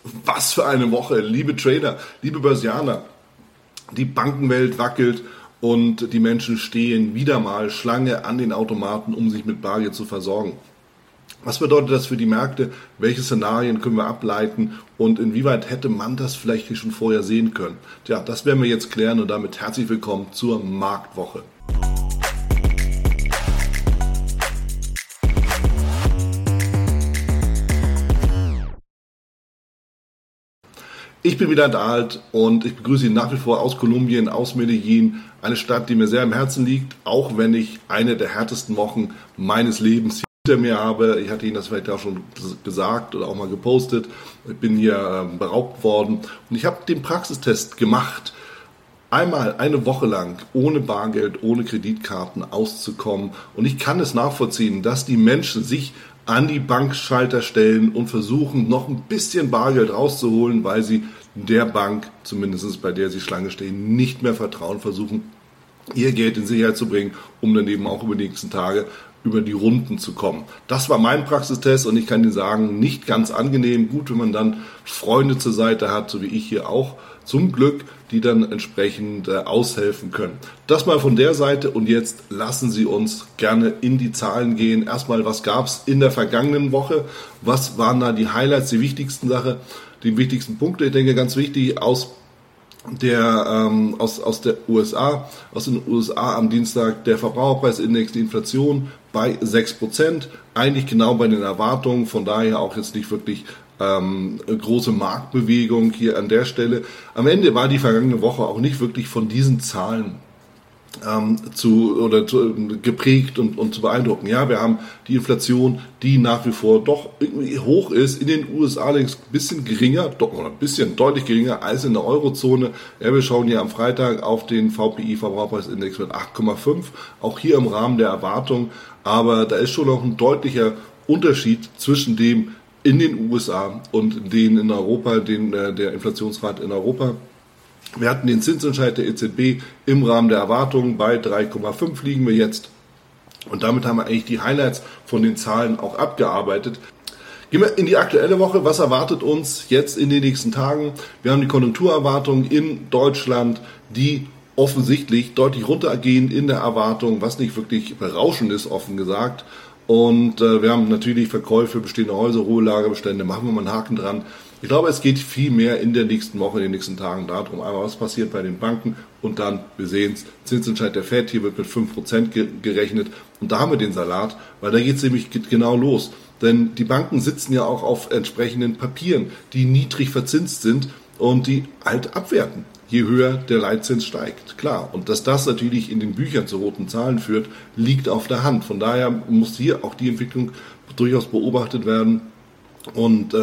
Was für eine Woche, liebe Trader, liebe Börsianer. Die Bankenwelt wackelt und die Menschen stehen wieder mal Schlange an den Automaten, um sich mit Bargeld zu versorgen. Was bedeutet das für die Märkte? Welche Szenarien können wir ableiten und inwieweit hätte man das vielleicht schon vorher sehen können? Tja, das werden wir jetzt klären und damit herzlich willkommen zur Marktwoche. Ich bin wieder da und ich begrüße Sie nach wie vor aus Kolumbien, aus Medellin, eine Stadt, die mir sehr am Herzen liegt, auch wenn ich eine der härtesten Wochen meines Lebens hinter mir habe. Ich hatte Ihnen das vielleicht auch schon gesagt oder auch mal gepostet. Ich bin hier beraubt worden und ich habe den Praxistest gemacht, einmal eine Woche lang ohne Bargeld, ohne Kreditkarten auszukommen. Und ich kann es nachvollziehen, dass die Menschen sich an die Bankschalter stellen und versuchen, noch ein bisschen Bargeld rauszuholen, weil sie der Bank, zumindest bei der sie Schlange stehen, nicht mehr vertrauen, versuchen, ihr Geld in Sicherheit zu bringen, um dann eben auch über die nächsten Tage über die Runden zu kommen. Das war mein Praxistest und ich kann Ihnen sagen, nicht ganz angenehm. Gut, wenn man dann Freunde zur Seite hat, so wie ich hier auch, zum Glück, die dann entsprechend aushelfen können. Das mal von der Seite und jetzt lassen Sie uns gerne in die Zahlen gehen. Erstmal, was gab es in der vergangenen Woche? Was waren da die Highlights, die wichtigsten Sachen, die wichtigsten Punkte? Ich denke, ganz wichtig aus den USA am Dienstag der Verbraucherpreisindex, die Inflation bei 6%, eigentlich genau bei den Erwartungen, von daher auch jetzt nicht wirklich große Marktbewegung hier an der Stelle. Am Ende war die vergangene Woche auch nicht wirklich von diesen Zahlen geprägt und zu beeindrucken. Ja, wir haben die Inflation, die nach wie vor doch irgendwie hoch ist, in den USA allerdings ein bisschen geringer, deutlich geringer als in der Eurozone. Ja, wir schauen hier am Freitag auf den VPI, Verbraucherpreisindex mit 8,5, auch hier im Rahmen der Erwartung, aber da ist schon noch ein deutlicher Unterschied zwischen dem in den USA und den in Europa, der Inflationsrate in Europa. Wir hatten den Zinsentscheid der EZB im Rahmen der Erwartungen, bei 3,5 liegen wir jetzt. Und damit haben wir eigentlich die Highlights von den Zahlen auch abgearbeitet. Gehen wir in die aktuelle Woche. Was erwartet uns jetzt in den nächsten Tagen? Wir haben die Konjunkturerwartungen in Deutschland, die offensichtlich deutlich runtergehen in der Erwartung, was nicht wirklich berauschend ist, offen gesagt. Und wir haben natürlich Verkäufe, bestehende Häuser, Ruhelagerbestände, machen wir mal einen Haken dran. Ich glaube, es geht viel mehr in der nächsten Woche, in den nächsten Tagen darum, einmal was passiert bei den Banken und dann, wir sehen es, Zinsentscheid der FED, hier wird mit 5% gerechnet und da haben wir den Salat, weil da geht es nämlich genau los. Denn die Banken sitzen ja auch auf entsprechenden Papieren, die niedrig verzinst sind und die halt abwerten, je höher der Leitzins steigt. Klar, und dass das natürlich in den Büchern zu roten Zahlen führt, liegt auf der Hand. Von daher muss hier auch die Entwicklung durchaus beobachtet werden. Und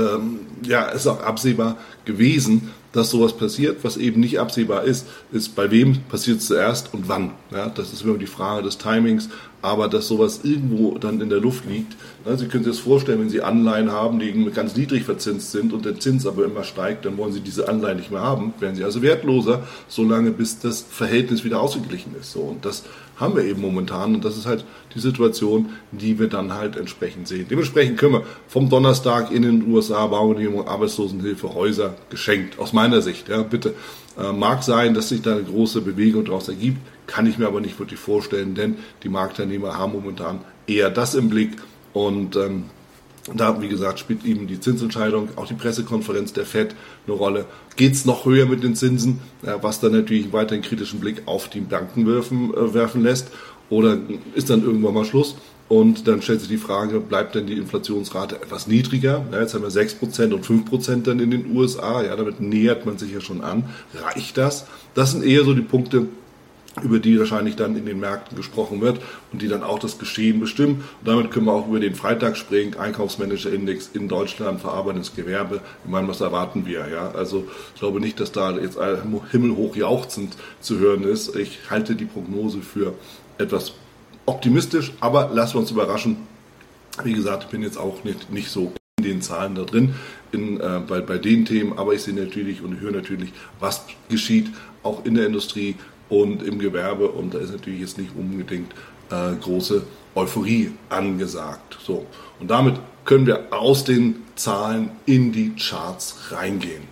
ist auch absehbar gewesen, dass sowas passiert. Was eben nicht absehbar ist bei wem passiert es zuerst und wann. Ja, das ist immer die Frage des Timings, aber dass sowas irgendwo dann in der Luft liegt. Ja, Sie können sich das vorstellen, wenn Sie Anleihen haben, die ganz niedrig verzinst sind und der Zins aber immer steigt, dann wollen Sie diese Anleihen nicht mehr haben, werden sie also wertloser, solange bis das Verhältnis wieder ausgeglichen ist. So, und das haben wir eben momentan und das ist halt die Situation, die wir dann halt entsprechend sehen. Dementsprechend können wir vom Donnerstag in den USA Baugenehmigung, Arbeitslosenhilfe, Häuser geschenkt. Aus meiner Sicht, ja, bitte. Mag sein, dass sich da eine große Bewegung daraus ergibt, kann ich mir aber nicht wirklich vorstellen, denn die Marktteilnehmer haben momentan eher das im Blick und da, wie gesagt, spielt eben die Zinsentscheidung, auch die Pressekonferenz der FED eine Rolle. Geht es noch höher mit den Zinsen, was dann natürlich weiter einen kritischen Blick auf die Banken werfen lässt, oder ist dann irgendwann mal Schluss? Und dann stellt sich die Frage, bleibt denn die Inflationsrate etwas niedriger? Ja, jetzt haben wir 6% und 5% dann in den USA, ja, damit nähert man sich ja schon an. Reicht das? Das sind eher so die Punkte, über die wahrscheinlich dann in den Märkten gesprochen wird und die dann auch das Geschehen bestimmen. Und damit können wir auch über den Freitag springen, Einkaufsmanager-Index in Deutschland, verarbeitendes Gewerbe. Ich meine, was erwarten wir? Ja? Also ich glaube nicht, dass da jetzt himmelhoch jauchzend zu hören ist. Ich halte die Prognose für etwas optimistisch, aber lassen wir uns überraschen. Wie gesagt, ich bin jetzt auch nicht so in den Zahlen da drin, bei den Themen, aber ich sehe natürlich und höre natürlich, was geschieht, auch in der Industrie und im Gewerbe, und da ist natürlich jetzt nicht unbedingt große Euphorie angesagt. So, und damit können wir aus den Zahlen in die Charts reingehen.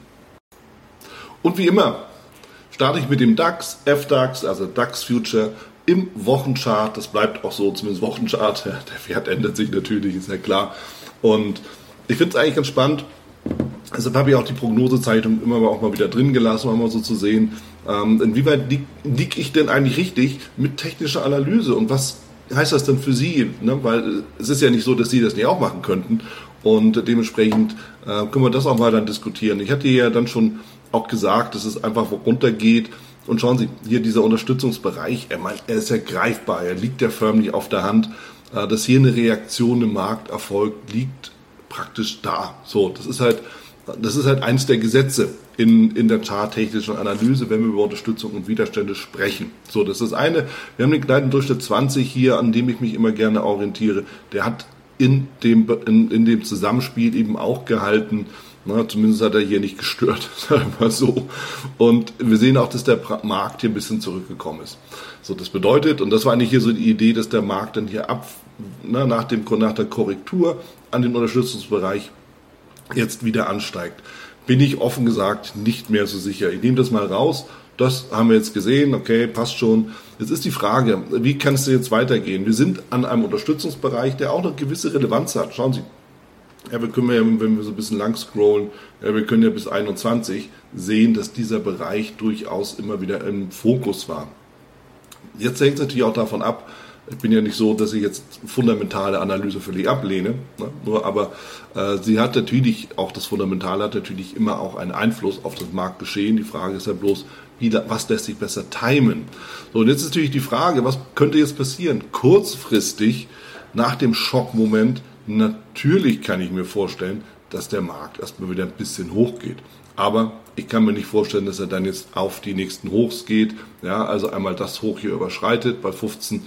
Und wie immer starte ich mit dem DAX, FDAX, also DAX Future im Wochenchart. Das bleibt auch so, zumindest Wochenchart. Der Wert ändert sich natürlich, ist ja klar. Und ich finde es eigentlich ganz spannend. Deshalb habe ich auch die Prognosezeichnung immer auch mal wieder drin gelassen, um mal so zu sehen, inwieweit liege ich denn eigentlich richtig mit technischer Analyse und was heißt das denn für Sie? Ne? Weil es ist ja nicht so, dass Sie das nicht auch machen könnten und dementsprechend können wir das auch mal dann diskutieren. Ich hatte ja dann schon auch gesagt, dass es einfach runtergeht und schauen Sie, hier dieser Unterstützungsbereich, er ist ja greifbar, er liegt ja förmlich auf der Hand, dass hier eine Reaktion im Markt erfolgt, liegt praktisch da. So, das ist halt eines der Gesetze in der charttechnischen Analyse, wenn wir über Unterstützung und Widerstände sprechen. So, das ist eine. Wir haben den kleinen Durchschnitt 20 hier, an dem ich mich immer gerne orientiere. Der hat in dem Zusammenspiel eben auch gehalten. Na, zumindest hat er hier nicht gestört, sagen wir mal so. Und wir sehen auch, dass der Markt hier ein bisschen zurückgekommen ist. So, das bedeutet, und das war eigentlich hier so die Idee, dass der Markt dann hier nach der Korrektur an den Unterstützungsbereich jetzt wieder ansteigt. Bin ich offen gesagt nicht mehr so sicher. Ich nehme das mal raus. Das haben wir jetzt gesehen. Okay, passt schon. Jetzt ist die Frage, wie kann es jetzt weitergehen? Wir sind an einem Unterstützungsbereich, der auch eine gewisse Relevanz hat. Schauen Sie. Ja, wir können ja, wenn wir so ein bisschen lang scrollen, wir können ja bis 21 sehen, dass dieser Bereich durchaus immer wieder im Fokus war. Jetzt hängt es natürlich auch davon ab, ich bin ja nicht so, dass ich jetzt fundamentale Analyse völlig ablehne, ne? Aber sie hat natürlich, auch das Fundamentale hat natürlich immer auch einen Einfluss auf das Marktgeschehen. Die Frage ist ja bloß, was lässt sich besser timen? So, und jetzt ist natürlich die Frage, was könnte jetzt passieren? Kurzfristig, nach dem Schockmoment, natürlich kann ich mir vorstellen, dass der Markt erstmal wieder ein bisschen hochgeht. Aber ich kann mir nicht vorstellen, dass er dann jetzt auf die nächsten Hochs geht. Ja, also einmal das Hoch hier überschreitet bei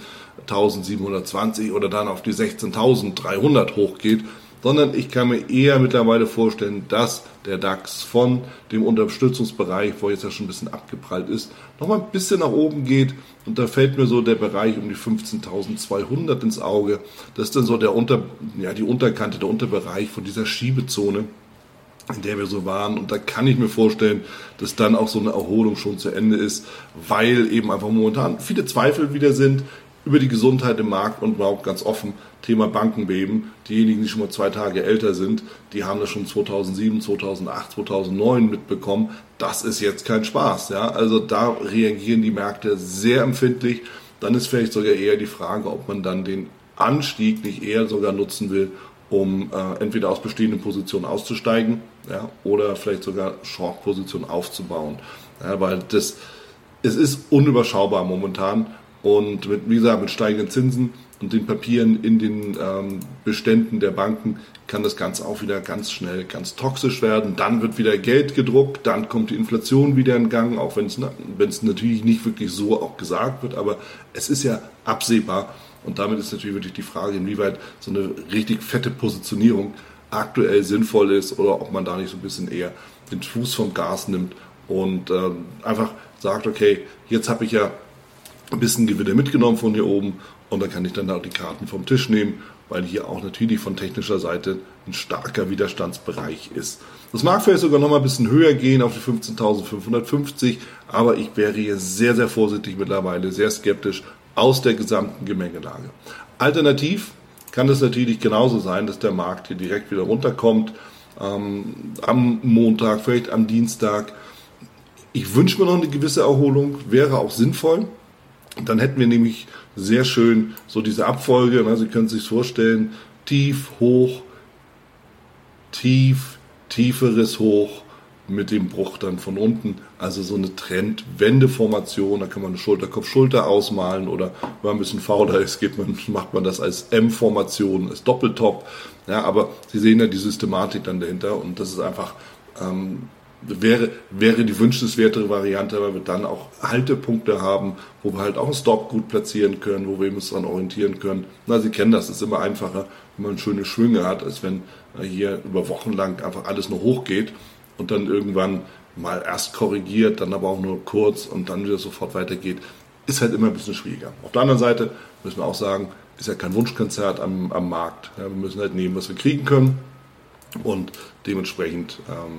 15.720 oder dann auf die 16.300 hochgeht. Sondern ich kann mir eher mittlerweile vorstellen, dass der DAX von dem Unterstützungsbereich, wo jetzt ja schon ein bisschen abgeprallt ist, nochmal ein bisschen nach oben geht. Und da fällt mir so der Bereich um die 15.200 ins Auge. Das ist dann so die Unterkante, der Unterbereich von dieser Schiebezone, in der wir so waren. Und da kann ich mir vorstellen, dass dann auch so eine Erholung schon zu Ende ist, weil eben einfach momentan viele Zweifel wieder sind über die Gesundheit im Markt und überhaupt ganz offen Thema Bankenbeben. Diejenigen, die schon mal 2 Tage älter sind, die haben das schon 2007, 2008, 2009 mitbekommen. Das ist jetzt kein Spaß. Ja? Also da reagieren die Märkte sehr empfindlich. Dann ist vielleicht sogar eher die Frage, ob man dann den Anstieg nicht eher sogar nutzen will, um entweder aus bestehenden Positionen auszusteigen, ja, oder vielleicht sogar Short-Positionen aufzubauen. Ja, weil es ist unüberschaubar momentan. Und wie gesagt, mit steigenden Zinsen und den Papieren in den Beständen der Banken kann das Ganze auch wieder ganz schnell ganz toxisch werden. Dann wird wieder Geld gedruckt, dann kommt die Inflation wieder in Gang, auch wenn es natürlich nicht wirklich so auch gesagt wird, aber es ist ja absehbar. Und damit ist natürlich wirklich die Frage, inwieweit so eine richtig fette Positionierung aktuell sinnvoll ist oder ob man da nicht so ein bisschen eher den Fuß vom Gas nimmt und einfach sagt, okay, jetzt habe ich ja ein bisschen Gewinne mitgenommen von hier oben und dann kann ich dann auch die Karten vom Tisch nehmen, weil hier auch natürlich von technischer Seite ein starker Widerstandsbereich ist. Das mag vielleicht sogar noch mal ein bisschen höher gehen auf die 15.550, aber ich wäre hier sehr, sehr vorsichtig mittlerweile, sehr skeptisch aus der gesamten Gemengelage. Alternativ kann es natürlich genauso sein, dass der Markt hier direkt wieder runterkommt, am Montag, vielleicht am Dienstag. Ich wünsche mir noch eine gewisse Erholung, wäre auch sinnvoll. Dann hätten wir nämlich sehr schön so diese Abfolge, Sie können es sich vorstellen, tief, hoch, tief, tieferes Hoch mit dem Bruch dann von unten. Also so eine Trendwendeformation, da kann man eine Schulter-Kopf-Schulter ausmalen oder wenn man ein bisschen fauler ist, macht man das als M-Formation, als Doppeltop. Ja, aber Sie sehen ja die Systematik dann dahinter und das ist einfach wäre die wünschenswertere Variante, weil wir dann auch Haltepunkte haben, wo wir halt auch einen Stop gut platzieren können, wo wir uns daran orientieren können. Sie kennen das, ist immer einfacher, wenn man schöne Schwünge hat, als wenn hier über Wochen lang einfach alles nur hochgeht und dann irgendwann mal erst korrigiert, dann aber auch nur kurz und dann wieder sofort weitergeht. Ist halt immer ein bisschen schwieriger. Auf der anderen Seite müssen wir auch sagen, ist ja kein Wunschkonzert am Markt. Ja, wir müssen halt nehmen, was wir kriegen können und dementsprechend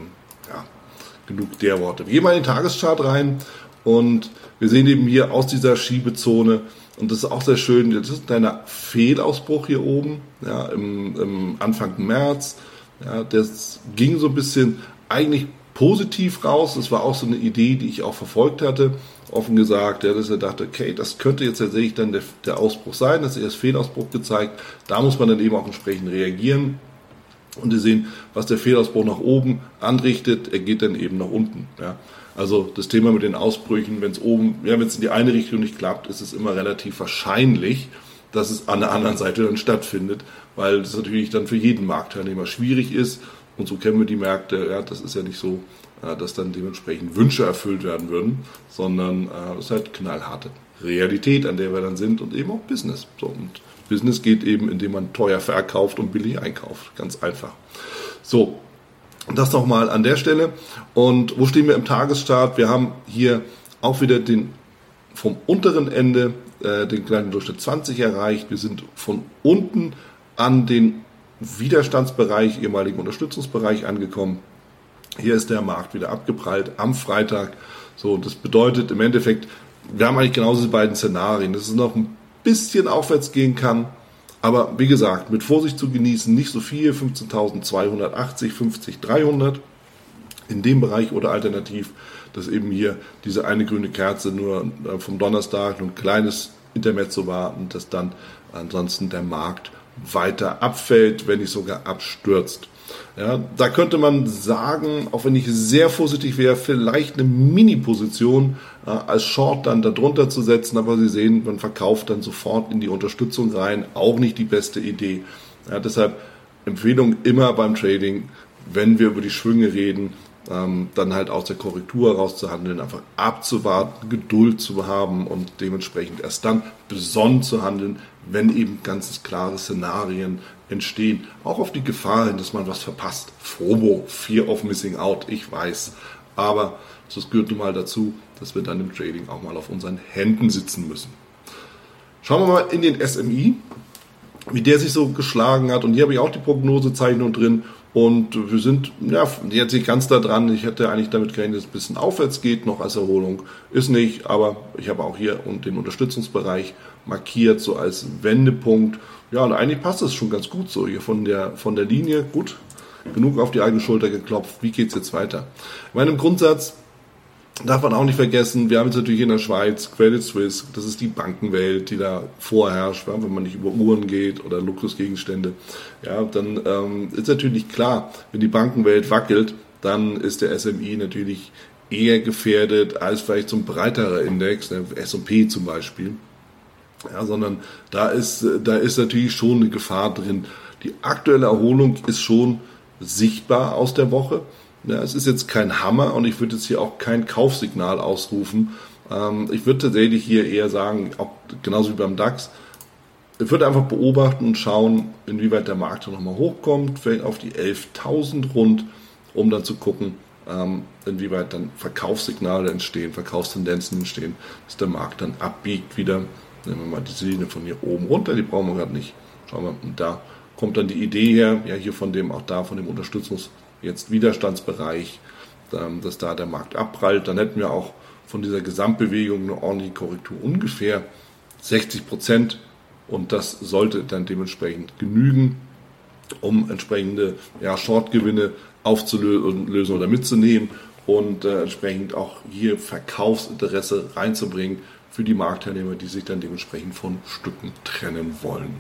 genug der Worte. Wir gehen mal in den Tageschart rein und wir sehen eben hier aus dieser Schiebezone, und das ist auch sehr schön, das ist ein kleiner Fehlausbruch hier oben, ja, im Anfang März. Ja, das ging so ein bisschen eigentlich positiv raus. Das war auch so eine Idee, die ich auch verfolgt hatte, offen gesagt, ja, dass er dachte, okay, das könnte jetzt tatsächlich dann der Ausbruch sein, das ist erst Fehlausbruch gezeigt. Da muss man dann eben auch entsprechend reagieren. Und Sie sehen, was der Fehlausbruch nach oben anrichtet, er geht dann eben nach unten. Ja. Also das Thema mit den Ausbrüchen, wenn es in die eine Richtung nicht klappt, ist es immer relativ wahrscheinlich, dass es an der anderen Seite dann stattfindet, weil das natürlich dann für jeden Marktteilnehmer schwierig ist. Und so kennen wir die Märkte. Ja, das ist ja nicht so, dass dann dementsprechend Wünsche erfüllt werden würden, sondern es ist halt knallharte Realität, an der wir dann sind, und eben auch Business. So, und Business geht eben, indem man teuer verkauft und billig einkauft. Ganz einfach. So, das nochmal an der Stelle. Und wo stehen wir im Tagesstart? Wir haben hier auch wieder vom unteren Ende den kleinen Durchschnitt 20 erreicht. Wir sind von unten an den Widerstandsbereich, ehemaligen Unterstützungsbereich angekommen. Hier ist der Markt wieder abgeprallt am Freitag. So, das bedeutet im Endeffekt, wir haben eigentlich genauso die beiden Szenarien, dass es noch ein bisschen aufwärts gehen kann. Aber wie gesagt, mit Vorsicht zu genießen, nicht so viel, 15.280, 50.300 in dem Bereich oder alternativ, dass eben hier diese eine grüne Kerze nur vom Donnerstag ein kleines Intermezzo war und dass dann ansonsten der Markt weiter abfällt, wenn nicht sogar abstürzt. Ja, da könnte man sagen, auch wenn ich sehr vorsichtig wäre, vielleicht eine Mini-Position als Short dann darunter zu setzen, aber Sie sehen, man verkauft dann sofort in die Unterstützung rein, auch nicht die beste Idee. Ja, deshalb Empfehlung immer beim Trading, wenn wir über die Schwünge reden, dann halt aus der Korrektur herauszuhandeln, einfach abzuwarten, Geduld zu haben und dementsprechend erst dann besonnen zu handeln, wenn eben ganz klare Szenarien entstehen. Auch auf die Gefahr hin, dass man was verpasst. FOMO, Fear of Missing Out, ich weiß. Aber das gehört nun mal dazu, dass wir dann im Trading auch mal auf unseren Händen sitzen müssen. Schauen wir mal in den SMI, wie der sich so geschlagen hat. Und hier habe ich auch die Prognosezeichnung drin. Und wir sind jetzt nicht ganz da dran. Ich hätte eigentlich damit gerechnet, dass es ein bisschen aufwärts geht, noch als Erholung. Ist nicht, aber ich habe auch hier den Unterstützungsbereich markiert, so als Wendepunkt. Ja, und eigentlich passt das schon ganz gut so hier von der Linie. Gut, genug auf die eigene Schulter geklopft. Wie geht's jetzt weiter? Ich meine, im Grundsatz darf man auch nicht vergessen, wir haben jetzt natürlich in der Schweiz Credit Suisse, das ist die Bankenwelt, die da vorherrscht, wenn man nicht über Uhren geht oder Luxusgegenstände. Ja, dann ist natürlich klar, wenn die Bankenwelt wackelt, dann ist der SMI natürlich eher gefährdet als vielleicht so ein breiterer Index, der S&P zum Beispiel. Ja, sondern da ist natürlich schon eine Gefahr drin. Die aktuelle Erholung ist schon sichtbar aus der Woche. Ja, es ist jetzt kein Hammer und ich würde jetzt hier auch kein Kaufsignal ausrufen. Ich würde tatsächlich hier eher sagen, auch genauso wie beim DAX, ich würde einfach beobachten und schauen, inwieweit der Markt nochmal hochkommt, vielleicht auf die 11.000 rund, um dann zu gucken, inwieweit dann Verkaufssignale entstehen, Verkaufstendenzen entstehen, dass der Markt dann abbiegt wieder. Nehmen wir mal diese Linie von hier oben runter, die brauchen wir gerade nicht. Schauen wir, und da kommt dann die Idee her, ja hier von dem jetzt Widerstandsbereich, dass da der Markt abprallt. Dann hätten wir auch von dieser Gesamtbewegung eine ordentliche Korrektur, ungefähr 60%. Und das sollte dann dementsprechend genügen, um entsprechende Shortgewinne aufzulösen oder mitzunehmen und entsprechend auch hier Verkaufsinteresse reinzubringen für die Marktteilnehmer, die sich dann dementsprechend von Stücken trennen wollen.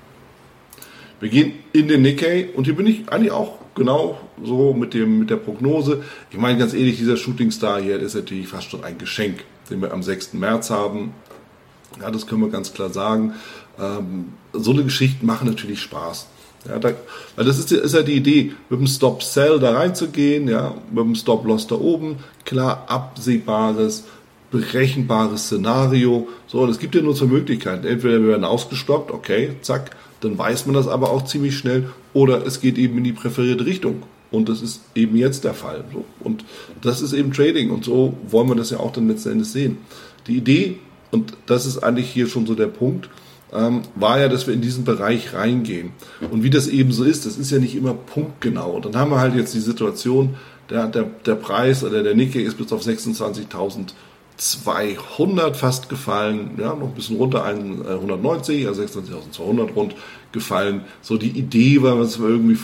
Wir gehen in den Nikkei und hier bin ich eigentlich auch genau so mit der Prognose. Ich meine ganz ehrlich, dieser Shooting Star hier ist natürlich fast schon ein Geschenk, den wir am 6. März haben. Ja, das können wir ganz klar sagen. So eine Geschichte machen natürlich Spaß. Ja, weil das ist ja die Idee, mit dem Stop-Sell da reinzugehen, ja, mit dem Stop-Loss da oben, klar absehbares, berechenbares Szenario. So, und es gibt ja nur zwei Möglichkeiten. Entweder wir werden ausgestoppt, okay, zack, dann weiß man das aber auch ziemlich schnell, oder es geht eben in die präferierte Richtung. Und das ist eben jetzt der Fall. So. Und das ist eben Trading. Und so wollen wir das ja auch dann letzten Endes sehen. Die Idee, und das ist eigentlich hier schon so der Punkt, war ja, dass wir in diesen Bereich reingehen. Und wie das eben so ist, das ist ja nicht immer punktgenau. Und dann haben wir halt jetzt die Situation, der Preis oder der Nikkei ist bis auf 26.200 fast gefallen, ja, noch ein bisschen runter, 190, also 26.200 rund gefallen. So die Idee war, dass wir irgendwie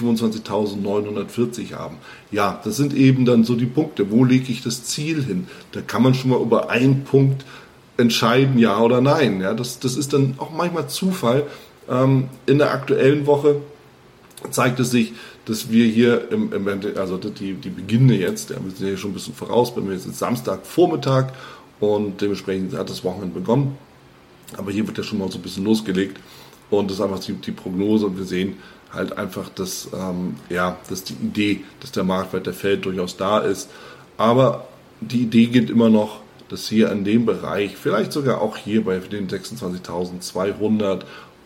25.940 haben. Ja, das sind eben dann so die Punkte. Wo lege ich das Ziel hin? Da kann man schon mal über einen Punkt entscheiden, ja oder nein. Ja, das ist dann auch manchmal Zufall. In der aktuellen Woche zeigt es sich, dass wir hier, also die Beginne jetzt, wir sind ja schon ein bisschen voraus, bei mir ist jetzt Samstagvormittag und dementsprechend hat das Wochenende begonnen. Aber hier wird ja schon mal so ein bisschen losgelegt und das ist einfach die Prognose und wir sehen halt einfach, dass die Idee, dass der Markt weiter fällt, durchaus da ist. Aber die Idee geht immer noch, dass hier in dem Bereich, vielleicht sogar auch hier bei den 26.200,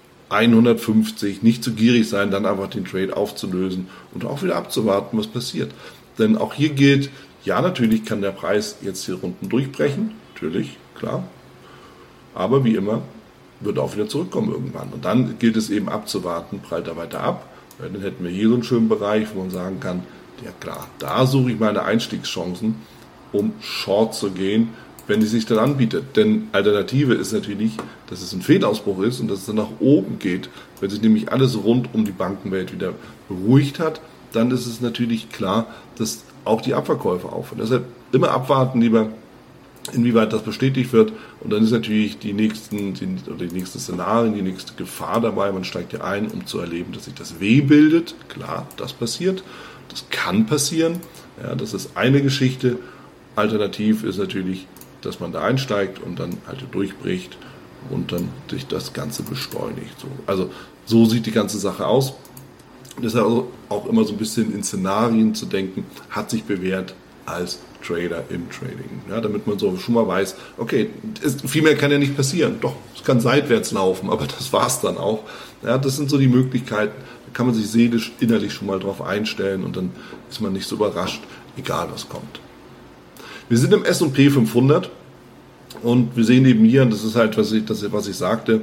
150, nicht zu gierig sein, dann einfach den Trade aufzulösen und auch wieder abzuwarten, was passiert. Denn auch hier gilt, ja, natürlich kann der Preis jetzt hier unten durchbrechen, natürlich, klar, aber wie immer wird er auch wieder zurückkommen irgendwann. Und dann gilt es eben abzuwarten, prallt er weiter ab, weil dann hätten wir hier so einen schönen Bereich, wo man sagen kann, ja klar, da suche ich meine Einstiegschancen, um Short zu gehen, wenn die sich dann anbietet. Denn Alternative ist natürlich, dass es ein Fehlausbruch ist und dass es dann nach oben geht. Wenn sich nämlich alles rund um die Bankenwelt wieder beruhigt hat, dann ist es natürlich klar, dass auch die Abverkäufe aufhören. Deshalb immer abwarten lieber, inwieweit das bestätigt wird. Und dann ist natürlich die nächsten Szenarien, die nächste Gefahr dabei. Man steigt ja ein, um zu erleben, dass sich das W bildet. Klar, das passiert. Das kann passieren. Ja, das ist eine Geschichte. Alternativ ist natürlich, dass man da einsteigt und dann halt durchbricht und dann sich das Ganze beschleunigt. Also so sieht die ganze Sache aus. Deshalb also auch immer so ein bisschen in Szenarien zu denken, hat sich bewährt als Trader im Trading. Ja, damit man so schon mal weiß, okay, viel mehr kann ja nicht passieren. Doch, es kann seitwärts laufen, aber das war's dann auch. Ja, das sind so die Möglichkeiten, da kann man sich seelisch, innerlich schon mal drauf einstellen und dann ist man nicht so überrascht, egal was kommt. Wir sind im S&P 500 und wir sehen eben hier, und das ist halt, was ich sagte,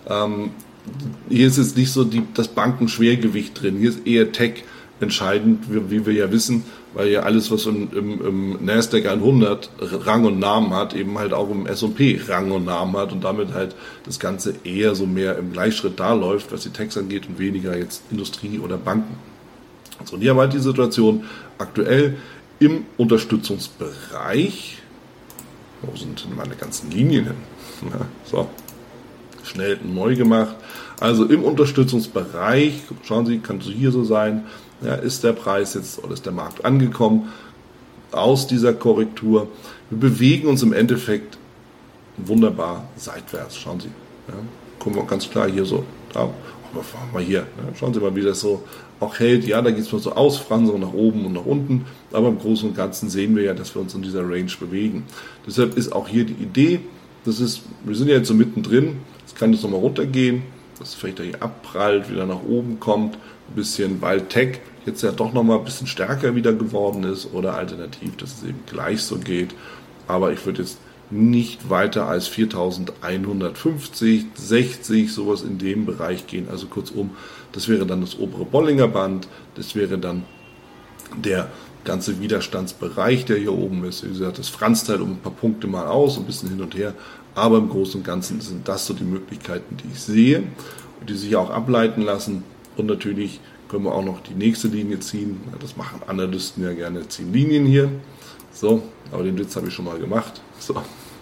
hier ist jetzt nicht so das Bankenschwergewicht drin, hier ist eher Tech entscheidend, wie wir ja wissen, weil ja alles, was im Nasdaq 100 Rang und Namen hat, eben halt auch im S&P Rang und Namen hat und damit halt das Ganze eher so mehr im Gleichschritt da läuft, was die Techs angeht und weniger jetzt Industrie oder Banken. So, und hier haben wir halt die Situation aktuell im Unterstützungsbereich. Wo sind denn meine ganzen Linien hin? Ja, so, schnell neu gemacht. Also im Unterstützungsbereich, schauen Sie, kann so hier so sein, ja, ist der Preis jetzt oder ist der Markt angekommen aus dieser Korrektur. Wir bewegen uns im Endeffekt wunderbar seitwärts. Schauen Sie, ja, gucken wir ganz klar hier so, da, mal hier, ja, schauen Sie mal, wie das so auch hält. Ja, da geht es mal so Ausfranzungen nach oben und nach unten, aber im Großen und Ganzen sehen wir ja, dass wir uns in dieser Range bewegen. Deshalb ist auch hier die Idee, wir sind ja jetzt so mittendrin, es kann jetzt nochmal runtergehen, dass es vielleicht hier abprallt, wieder nach oben kommt, ein bisschen, weil Tech jetzt ja doch nochmal ein bisschen stärker wieder geworden ist oder alternativ, dass es eben gleich so geht. Aber ich würde jetzt nicht weiter als 4.150, 60, sowas in dem Bereich gehen. Also kurzum, das wäre dann das obere Bollinger Band, das wäre dann der ganze Widerstandsbereich, der hier oben ist. Wie gesagt, das franzt halt um ein paar Punkte mal aus, ein bisschen hin und her. Aber im Großen und Ganzen sind das so die Möglichkeiten, die ich sehe und die sich auch ableiten lassen. Und natürlich können wir auch noch die nächste Linie ziehen. Das machen Analysten ja gerne, ziehen Linien hier. So, aber den Witz habe ich schon mal gemacht. So.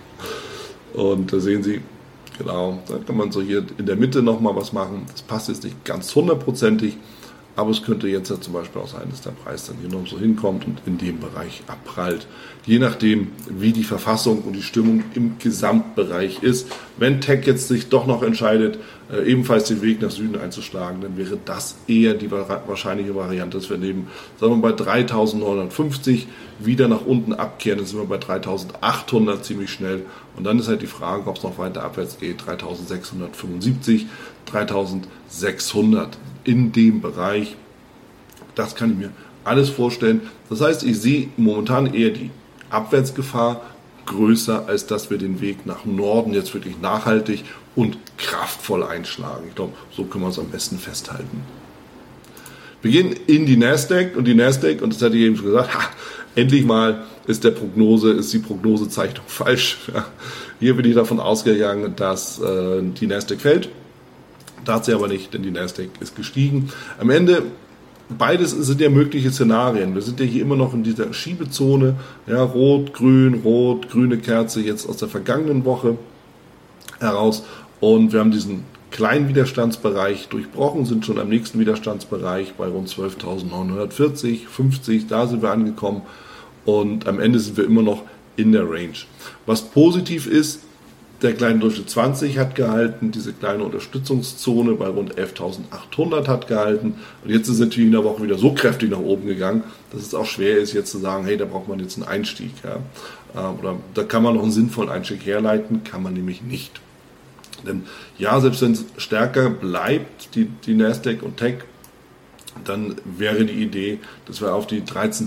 Und da sehen Sie, genau, da kann man so hier in der Mitte nochmal was machen. Das passt jetzt nicht ganz hundertprozentig, aber es könnte jetzt ja zum Beispiel auch sein, dass der Preis dann hier noch so hinkommt und in dem Bereich abprallt. Je nachdem, wie die Verfassung und die Stimmung im Gesamtbereich ist. Wenn Tech jetzt sich doch noch entscheidet, ebenfalls den Weg nach Süden einzuschlagen, dann wäre das eher die wahrscheinliche Variante, dass wir neben, sagen wir mal, bei 3.950 wieder nach unten abkehren, dann sind wir bei 3.800 ziemlich schnell. Und dann ist halt die Frage, ob es noch weiter abwärts geht, 3.675, 3.600 in dem Bereich. Das kann ich mir alles vorstellen. Das heißt, ich sehe momentan eher die Abwärtsgefahr größer, als dass wir den Weg nach Norden jetzt wirklich nachhaltig und kraftvoll einschlagen. Ich glaube, so können wir es am besten festhalten. Wir gehen in die Nasdaq, und das hatte ich eben schon gesagt, endlich mal ist die Prognosezeichnung falsch. Ja. Hier bin ich davon ausgegangen, dass die Nasdaq fällt. Da hat sie aber nicht, denn die Nasdaq ist gestiegen. Am Ende, beides sind ja mögliche Szenarien. Wir sind ja hier immer noch in dieser Schiebezone. Ja, rot, grüne Kerze jetzt aus der vergangenen Woche heraus. Und wir haben diesen kleinen Widerstandsbereich durchbrochen, sind schon am nächsten Widerstandsbereich bei rund 12.940, 50, da sind wir angekommen. Und am Ende sind wir immer noch in der Range. Was positiv ist, der kleine Durchschnitt 20 hat gehalten, diese kleine Unterstützungszone bei rund 11.800 hat gehalten. Und jetzt ist es natürlich in der Woche wieder so kräftig nach oben gegangen, dass es auch schwer ist, jetzt zu sagen, hey, da braucht man jetzt einen Einstieg. Ja. Oder da kann man noch einen sinnvollen Einstieg herleiten, kann man nämlich nicht. Denn ja, selbst wenn es stärker bleibt, die Nasdaq und Tech, dann wäre die Idee, dass wir auf die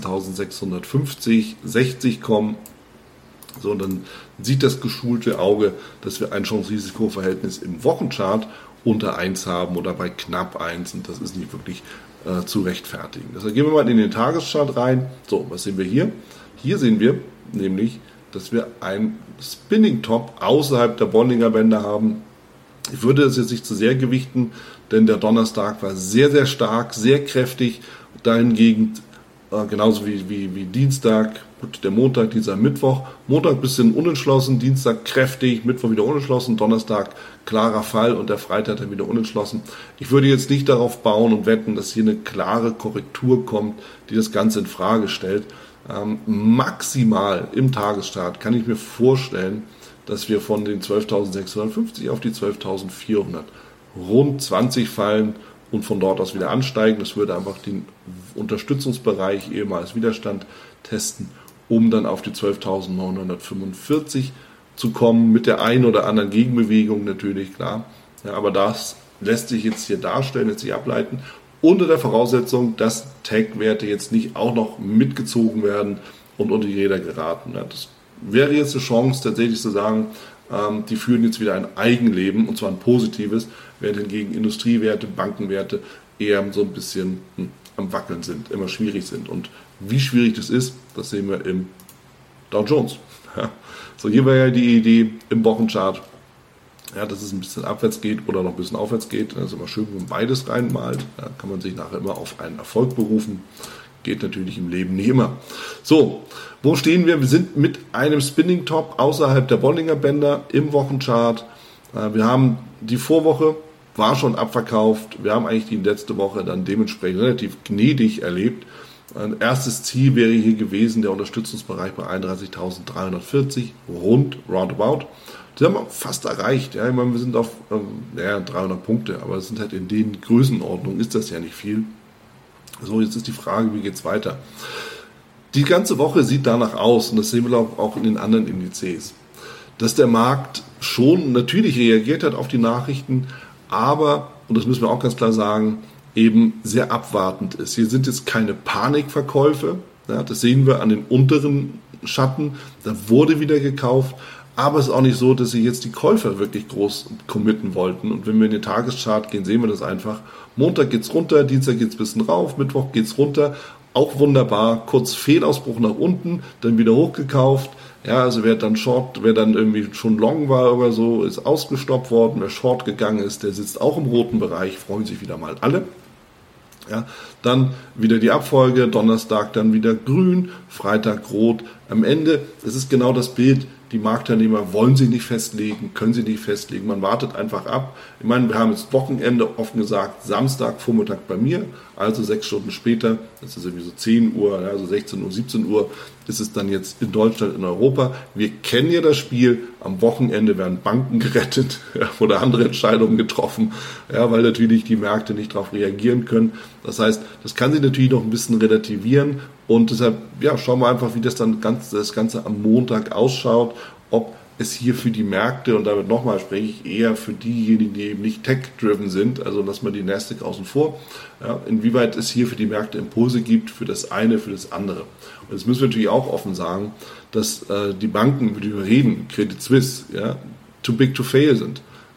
13.650, 60 kommen. So, und dann sieht das geschulte Auge, dass wir ein Chance-Risiko-Verhältnis im Wochenchart unter 1 haben oder bei knapp 1, und das ist nicht wirklich zu rechtfertigen. Deshalb gehen wir mal in den Tageschart rein. So, was sehen wir hier? Hier sehen wir nämlich, dass wir ein Spinning Top außerhalb der Bollinger Bänder haben. Ich würde es jetzt nicht zu sehr gewichten, denn der Donnerstag war sehr, sehr stark, sehr kräftig. Dahingegen genauso wie Dienstag, gut, der Montag, Dienstag, Mittwoch. Montag ein bisschen unentschlossen, Dienstag kräftig, Mittwoch wieder unentschlossen, Donnerstag klarer Fall und der Freitag dann wieder unentschlossen. Ich würde jetzt nicht darauf bauen und wetten, dass hier eine klare Korrektur kommt, die das Ganze in Frage stellt. Maximal im Tagesstart kann ich mir vorstellen, dass wir von den 12.650 auf die 12.400 rund 20 fallen und von dort aus wieder ansteigen. Das würde einfach den Unterstützungsbereich, ehemals Widerstand, testen, um dann auf die 12.945 zu kommen, mit der einen oder anderen Gegenbewegung natürlich, klar. Ja, aber das lässt sich jetzt hier darstellen, lässt sich ableiten, unter der Voraussetzung, dass Tech-Werte jetzt nicht auch noch mitgezogen werden und unter die Räder geraten. Ja, das wäre jetzt eine Chance, tatsächlich zu sagen, die führen jetzt wieder ein Eigenleben, und zwar ein positives, während hingegen Industriewerte, Bankenwerte eher so ein bisschen am Wackeln sind, immer schwierig sind. Und wie schwierig das ist, das sehen wir im Dow Jones. Ja. So, hier war ja die Idee im Wochenchart, ja, dass es ein bisschen abwärts geht oder noch ein bisschen aufwärts geht. Das ist immer schön, wenn man beides reinmalt. Da kann man sich nachher immer auf einen Erfolg berufen. Geht natürlich im Leben nicht immer. So, wo stehen wir? Wir sind mit einem Spinning Top außerhalb der Bollinger Bänder im Wochenchart. Wir haben die Vorwoche, war schon abverkauft. Wir haben eigentlich die letzte Woche dann dementsprechend relativ gnädig erlebt. Ein erstes Ziel wäre hier gewesen, der Unterstützungsbereich bei 31.340, roundabout. Das haben wir fast erreicht. Ja, ich meine, wir sind auf 300 Punkte, aber es sind halt in den Größenordnungen, ist das ja nicht viel. So, jetzt ist die Frage, wie geht's weiter? Die ganze Woche sieht danach aus, und das sehen wir auch in den anderen Indizes, dass der Markt schon natürlich reagiert hat auf die Nachrichten, aber, und das müssen wir auch ganz klar sagen, eben sehr abwartend ist. Hier sind jetzt keine Panikverkäufe, ja, das sehen wir an den unteren Schatten, da wurde wieder gekauft, aber es ist auch nicht so, dass sie jetzt die Käufer wirklich groß committen wollten. Und wenn wir in den Tageschart gehen, sehen wir das einfach. Montag geht's runter, Dienstag geht's ein bisschen rauf, Mittwoch geht's runter. Auch wunderbar, kurz Fehlausbruch nach unten, dann wieder hochgekauft. Ja, also wer dann irgendwie schon long war oder so, ist ausgestoppt worden. Wer Short gegangen ist, der sitzt auch im roten Bereich, freuen sich wieder mal alle. Ja, dann wieder die Abfolge, Donnerstag dann wieder grün, Freitag rot. Am Ende, das ist genau das Bild, die Marktteilnehmer wollen sich nicht festlegen, können sich nicht festlegen, man wartet einfach ab. Ich meine, wir haben jetzt Wochenende, offen gesagt, Samstag, Vormittag bei mir, also 6 Stunden später, das ist irgendwie so 10 Uhr, also 16 Uhr, 17 Uhr, ist es dann jetzt in Deutschland, in Europa. Wir kennen ja das Spiel, am Wochenende werden Banken gerettet, ja, oder andere Entscheidungen getroffen, ja, weil natürlich die Märkte nicht darauf reagieren können. Das heißt, das kann sich natürlich noch ein bisschen relativieren, und deshalb schauen wir einfach, wie das Ganze am Montag ausschaut, ob es hier für die Märkte, und damit nochmal spreche ich eher für diejenigen, die eben nicht tech-driven sind, also lassen wir die Nasdaq außen vor, ja, inwieweit es hier für die Märkte Impulse gibt, für das eine, für das andere. Und jetzt müssen wir natürlich auch offen sagen, dass die Banken, über die wir reden, Credit Suisse, ja, too big to fail sind.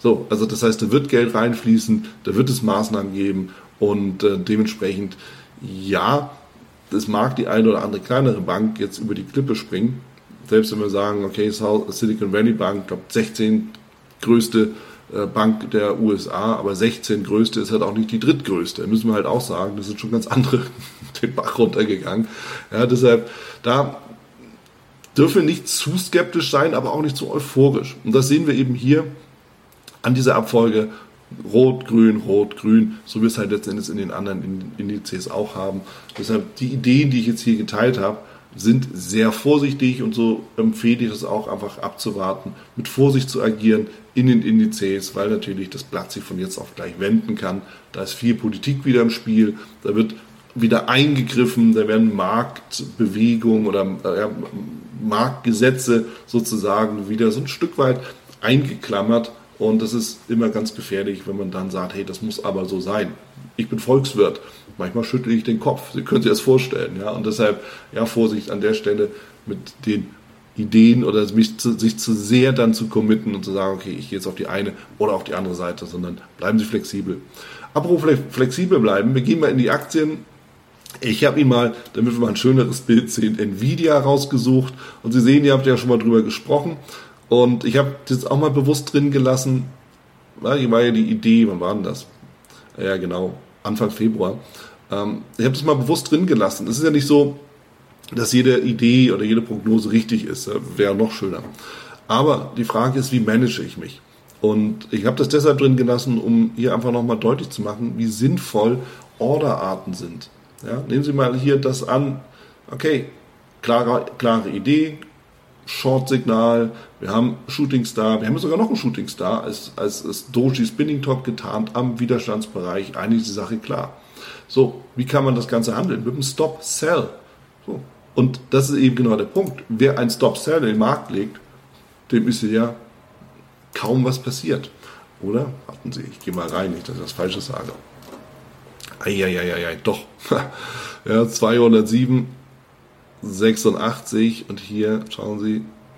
So, also das heißt, da wird Geld reinfließen, da wird es Maßnahmen geben und dementsprechend, ja, es mag die eine oder andere kleinere Bank jetzt über die Klippe springen. Selbst wenn wir sagen, okay, Silicon Valley Bank, ich glaube 16 größte Bank der USA, aber 16 größte ist halt auch nicht die drittgrößte. Da müssen wir halt auch sagen, das sind schon ganz andere den Bach runtergegangen. Ja, deshalb, da dürfen wir nicht zu skeptisch sein, aber auch nicht zu euphorisch. Und das sehen wir eben hier an dieser Abfolge Rot, Grün, so wie es halt letztendlich in den anderen Indizes auch haben. Deshalb die Ideen, die ich jetzt hier geteilt habe, sind sehr vorsichtig und so empfehle ich es auch einfach abzuwarten, mit Vorsicht zu agieren in den Indizes, weil natürlich das Blatt sich von jetzt auf gleich wenden kann. Da ist viel Politik wieder im Spiel, da wird wieder eingegriffen, da werden Marktbewegungen oder Marktgesetze sozusagen wieder so ein Stück weit eingeklammert. Und das ist immer ganz gefährlich, wenn man dann sagt, hey, das muss aber so sein. Ich bin Volkswirt. Manchmal schüttle ich den Kopf. Sie können sich das vorstellen. Ja? Und deshalb, ja, Vorsicht an der Stelle mit den Ideen oder sich zu sehr dann zu committen und zu sagen, okay, ich gehe jetzt auf die eine oder auf die andere Seite, sondern bleiben Sie flexibel. Apropos flexibel bleiben, wir gehen mal in die Aktien. Ich habe Ihnen mal, damit wir mal ein schöneres Bild sehen, Nvidia rausgesucht. Und Sie sehen, ihr habt ja schon mal drüber gesprochen. Und ich habe das auch mal bewusst drin gelassen. Hier war ja die Idee, wann war denn das? Ja, genau, Anfang Februar. Ich habe das mal bewusst drin gelassen. Es ist ja nicht so, dass jede Idee oder jede Prognose richtig ist. Wäre noch schöner. Aber die Frage ist, wie manage ich mich? Und ich habe das deshalb drin gelassen, um hier einfach nochmal deutlich zu machen, wie sinnvoll Orderarten sind. Ja, nehmen Sie mal hier das an. Okay, klare Idee, Short-Signal, wir haben Shooting Star, wir haben sogar noch einen Shooting Star als Doji Spinning Top getarnt am Widerstandsbereich. Eigentlich ist die Sache klar. So, wie kann man das Ganze handeln? Mit einem Stop-Sell. So. Und das ist eben genau der Punkt. Wer ein Stop-Sell in den Markt legt, dem ist ja kaum was passiert. Oder? Warten Sie, ich gehe mal rein, nicht, dass ich das Falsches sage. Doch. Ja, 207, 86 und hier, schauen Sie,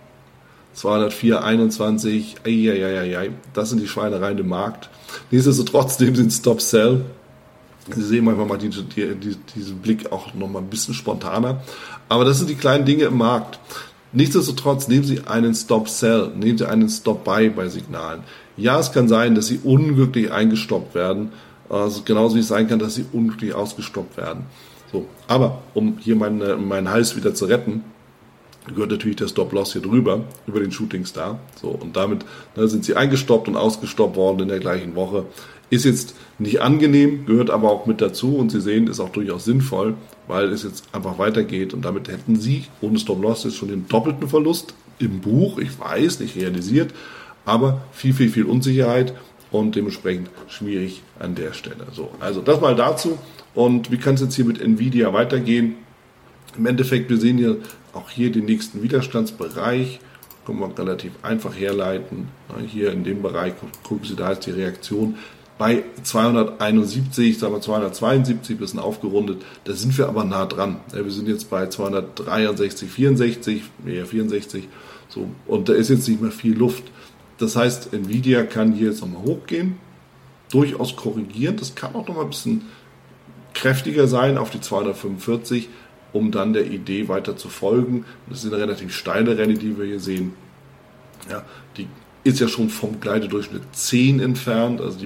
204, 21, das sind die Schweinereien im Markt. Nichtsdestotrotz nehmen Sie einen Stop-Sell. Sie sehen manchmal mal diesen Blick auch nochmal ein bisschen spontaner. Aber das sind die kleinen Dinge im Markt. Nichtsdestotrotz nehmen Sie einen Stop-Sell, nehmen Sie einen Stop-Buy bei Signalen. Ja, es kann sein, dass Sie unglücklich eingestoppt werden, also genauso wie es sein kann, dass Sie unglücklich ausgestoppt werden. So, aber um hier meinen Hals wieder zu retten, gehört natürlich der Stop-Loss hier drüber, über den Shooting Star. So, und damit sind Sie eingestoppt und ausgestoppt worden in der gleichen Woche. Ist jetzt nicht angenehm, gehört aber auch mit dazu und Sie sehen, ist auch durchaus sinnvoll, weil es jetzt einfach weitergeht und damit hätten Sie ohne Stop-Loss jetzt schon den doppelten Verlust im Buch, ich weiß, nicht realisiert, aber viel Unsicherheit und dementsprechend schwierig an der Stelle. So, also das mal dazu. Und wie kann es jetzt hier mit Nvidia weitergehen? Im Endeffekt, wir sehen hier auch hier den nächsten Widerstandsbereich. Können wir relativ einfach herleiten. Hier in dem Bereich, gucken Sie, da ist die Reaktion bei 271, sagen wir 272, bisschen aufgerundet. Da sind wir aber nah dran. Wir sind jetzt bei 263, 64, eher 64. So, und da ist jetzt nicht mehr viel Luft. Das heißt, Nvidia kann hier jetzt nochmal hochgehen, durchaus korrigieren. Das kann auch nochmal ein bisschen kräftiger sein auf die 245, um dann der Idee weiter zu folgen. Das ist eine relativ steile Rallye, die wir hier sehen. Ja, die ist ja schon vom Gleitedurchschnitt 10 entfernt. Also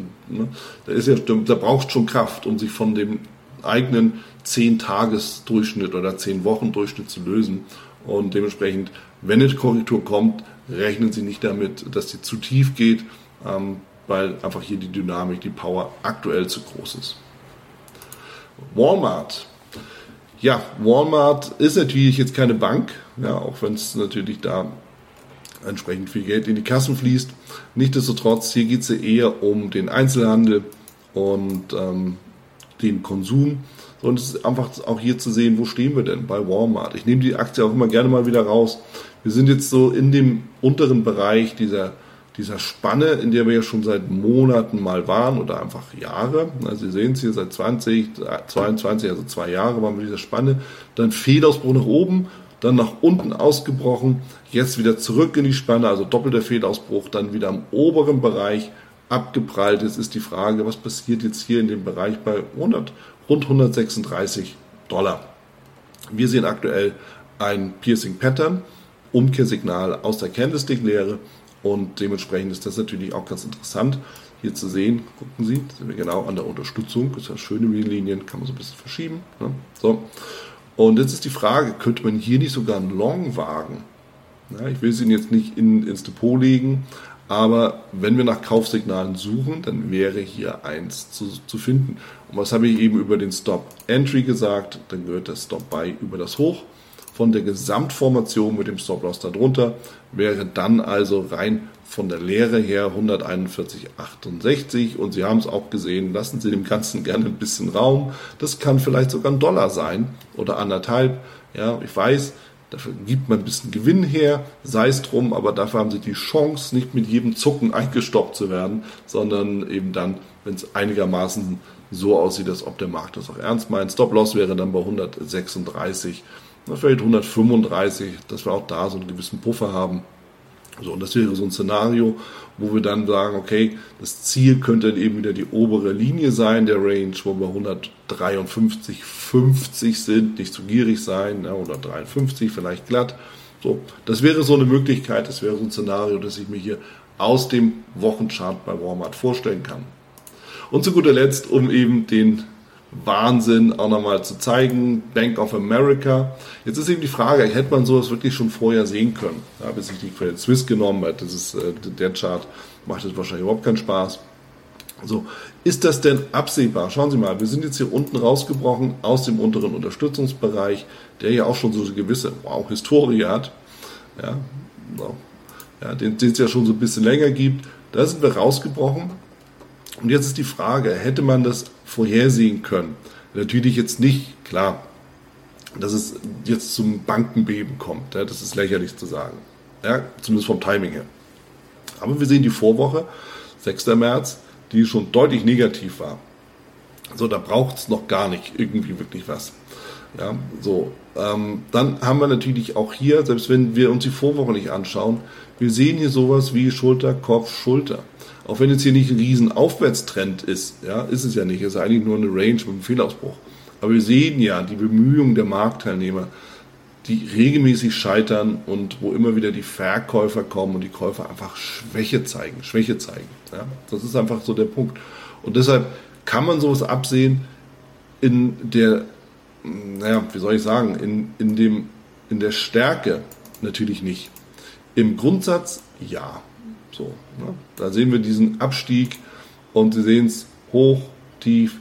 da braucht schon Kraft, um sich von dem eigenen 10-Tages-Durchschnitt oder 10-Wochen-Durchschnitt zu lösen. Und dementsprechend, wenn eine Korrektur kommt, rechnen Sie nicht damit, dass die zu tief geht, weil einfach hier die Dynamik, die Power aktuell zu groß ist. Walmart. Ja, Walmart ist natürlich jetzt keine Bank, ja, auch wenn es natürlich da entsprechend viel Geld in die Kassen fließt. Nichtsdestotrotz, hier geht es ja eher um den Einzelhandel und den Konsum. Und es ist einfach auch hier zu sehen, wo stehen wir denn bei Walmart. Ich nehme die Aktie auch immer gerne mal wieder raus. Wir sind jetzt so in dem unteren Bereich dieser Spanne, in der wir ja schon seit Monaten mal waren oder einfach Jahre. Also Sie sehen es hier seit 2022, also 2 Jahre waren wir in dieser Spanne. Dann Fehlausbruch nach oben, dann nach unten ausgebrochen, jetzt wieder zurück in die Spanne, also doppelter Fehlausbruch, dann wieder am oberen Bereich abgeprallt ist die Frage, was passiert jetzt hier in dem Bereich bei rund 136 $. Wir sehen aktuell ein Piercing Pattern, Umkehrsignal aus der Candlestick-Lehre und dementsprechend ist das natürlich auch ganz interessant hier zu sehen. Gucken Sie, sind wir genau an der Unterstützung, das ist ja schöne Linien, kann man so ein bisschen verschieben. Ne? So. Und jetzt ist die Frage, könnte man hier nicht sogar einen Long wagen? Ja, ich will es Ihnen jetzt nicht ins Depot legen, aber wenn wir nach Kaufsignalen suchen, dann wäre hier eins zu finden. Und was habe ich eben über den Stop Entry gesagt? Dann gehört das Stop Buy über das Hoch von der Gesamtformation mit dem Stop Loss darunter, wäre dann also rein von der Lehre her 141,68 und Sie haben es auch gesehen, lassen Sie dem Ganzen gerne ein bisschen Raum. Das kann vielleicht sogar $1 sein oder 1,5. Ja, ich weiß, dafür gibt man ein bisschen Gewinn her, sei es drum, aber dafür haben Sie die Chance, nicht mit jedem Zucken eingestoppt zu werden, sondern eben dann, wenn es einigermaßen so aussieht, als ob der Markt das auch ernst meint. Stop-Loss wäre dann bei 136, vielleicht 135, dass wir auch da so einen gewissen Puffer haben. So, und das wäre so ein Szenario, wo wir dann sagen, okay, das Ziel könnte eben wieder die obere Linie sein, der Range, wo wir 153,50 sind, nicht zu gierig sein, ja, oder 53 vielleicht glatt. So, das wäre so eine Möglichkeit, das wäre so ein Szenario, das ich mir hier aus dem Wochenchart bei Walmart vorstellen kann. Und zu guter Letzt, um eben den Wahnsinn auch nochmal zu zeigen, Bank of America. Jetzt ist eben die Frage, hätte man sowas wirklich schon vorher sehen können? Ja, bis ich die Credit Suisse genommen habe, das ist der Chart, macht das wahrscheinlich überhaupt keinen Spaß. So, ist das denn absehbar? Schauen Sie mal, wir sind jetzt hier unten rausgebrochen aus dem unteren Unterstützungsbereich, der ja auch schon so eine gewisse Historie hat. Ja, so. Ja, den es ja schon so ein bisschen länger gibt. Da sind wir rausgebrochen. Und jetzt ist die Frage, hätte man das vorhersehen können? Natürlich jetzt nicht, klar, dass es jetzt zum Bankenbeben kommt. Ja, das ist lächerlich zu sagen. Ja, zumindest vom Timing her. Aber wir sehen die Vorwoche, 6. März, die schon deutlich negativ war. So, da braucht es noch gar nicht irgendwie wirklich was. Ja, so, dann haben wir natürlich auch hier, selbst wenn wir uns die Vorwoche nicht anschauen, wir sehen hier sowas wie Schulter, Kopf, Schulter. Auch wenn jetzt hier nicht ein riesen Aufwärtstrend ist, ja, ist es ja nicht, es ist eigentlich nur eine Range mit einem Fehlausbruch. Aber wir sehen ja die Bemühungen der Marktteilnehmer, die regelmäßig scheitern und wo immer wieder die Verkäufer kommen und die Käufer einfach Schwäche zeigen. Ja. Das ist einfach so der Punkt. Und deshalb kann man sowas absehen in der, naja, wie soll ich sagen, in der Stärke natürlich nicht. Im Grundsatz ja. So, ne? Da sehen wir diesen Abstieg und Sie sehen es hoch, tief,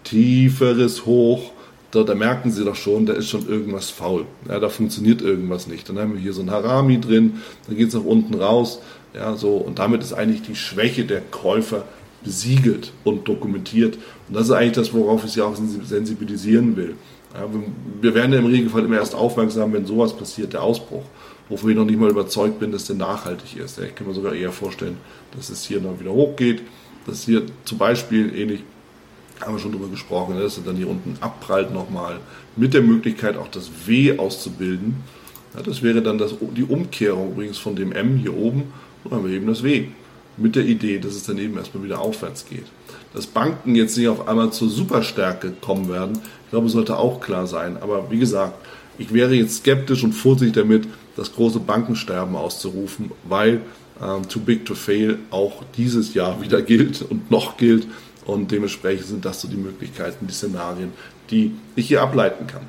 tieferes Hoch. Da merken Sie doch schon, da ist schon irgendwas faul. Ja, da funktioniert irgendwas nicht. Dann haben wir hier so ein Harami drin, dann geht es nach unten raus. Ja, so, und damit ist eigentlich die Schwäche der Käufer besiegelt und dokumentiert. Und das ist eigentlich das, worauf ich Sie auch sensibilisieren will. Ja, wir werden ja im Regelfall immer erst aufmerksam, wenn sowas passiert, der Ausbruch. Wovon ich noch nicht mal überzeugt bin, dass der nachhaltig ist. Ich kann mir sogar eher vorstellen, dass es hier noch wieder hochgeht. Dass hier zum Beispiel, ähnlich, haben wir schon drüber gesprochen, dass er dann hier unten abprallt nochmal, mit der Möglichkeit auch das W auszubilden. Ja, das wäre dann die Umkehrung übrigens von dem M hier oben, und dann haben wir eben das W. Mit der Idee, dass es dann eben erstmal wieder aufwärts geht. Dass Banken jetzt nicht auf einmal zur Superstärke kommen werden, ich glaube, sollte auch klar sein. Aber wie gesagt, ich wäre jetzt skeptisch und vorsichtig damit, das große Bankensterben auszurufen, weil too big to fail auch dieses Jahr wieder gilt und noch gilt. Und dementsprechend sind das so die Möglichkeiten, die Szenarien, die ich hier ableiten kann.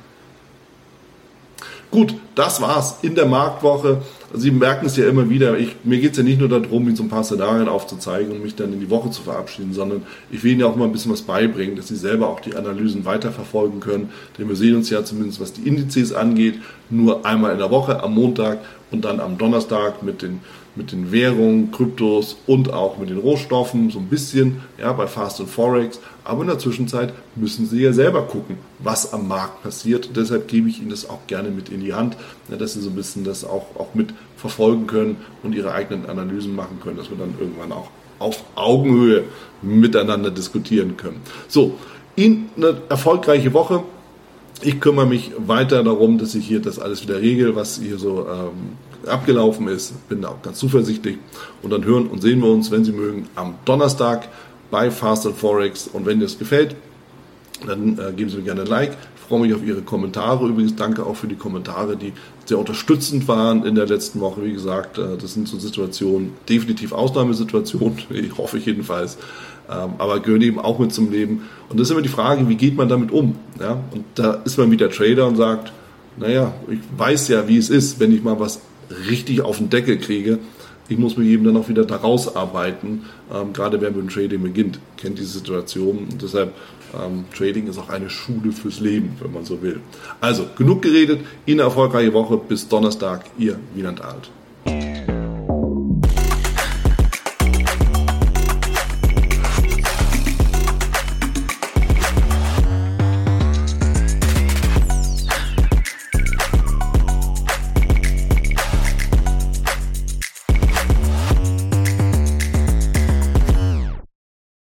Gut, das war's in der Marktwoche. Sie merken es ja immer wieder, mir geht es ja nicht nur darum, Ihnen so ein paar Szenarien aufzuzeigen und mich dann in die Woche zu verabschieden, sondern ich will Ihnen ja auch mal ein bisschen was beibringen, dass Sie selber auch die Analysen weiterverfolgen können. Denn wir sehen uns ja zumindest, was die Indizes angeht, nur einmal in der Woche, am Montag und dann am Donnerstag mit den Währungen, Kryptos und auch mit den Rohstoffen, so ein bisschen, ja, bei Fast und Forex. Aber in der Zwischenzeit müssen Sie ja selber gucken, was am Markt passiert. Und deshalb gebe ich Ihnen das auch gerne mit in die Hand, ja, dass Sie so ein bisschen das auch mit verfolgen können und Ihre eigenen Analysen machen können, dass wir dann irgendwann auch auf Augenhöhe miteinander diskutieren können. So, Ihnen eine erfolgreiche Woche. Ich kümmere mich weiter darum, dass ich hier das alles wieder regel, was hier so abgelaufen ist. Bin da auch ganz zuversichtlich. Und dann hören und sehen wir uns, wenn Sie mögen, am Donnerstag bei Fast & Forex. Und wenn dir es gefällt, dann geben Sie mir gerne ein Like. Ich freue mich auf Ihre Kommentare. Übrigens danke auch für die Kommentare, die sehr unterstützend waren in der letzten Woche. Wie gesagt, das sind so Situationen, definitiv Ausnahmesituationen, ich hoffe ich jedenfalls, aber gehören eben auch mit zum Leben. Und das ist immer die Frage, wie geht man damit um? Ja? Und da ist man wieder Trader und sagt, naja, ich weiß ja, wie es ist, wenn ich mal was richtig auf den Deckel kriege. Ich muss mich eben dann auch wieder da rausarbeiten, gerade wenn man mit dem Trading beginnt, kennt diese Situation. Und deshalb, Trading ist auch eine Schule fürs Leben, wenn man so will. Also, genug geredet, Ihnen eine erfolgreiche Woche, bis Donnerstag, Ihr Wieland Alt.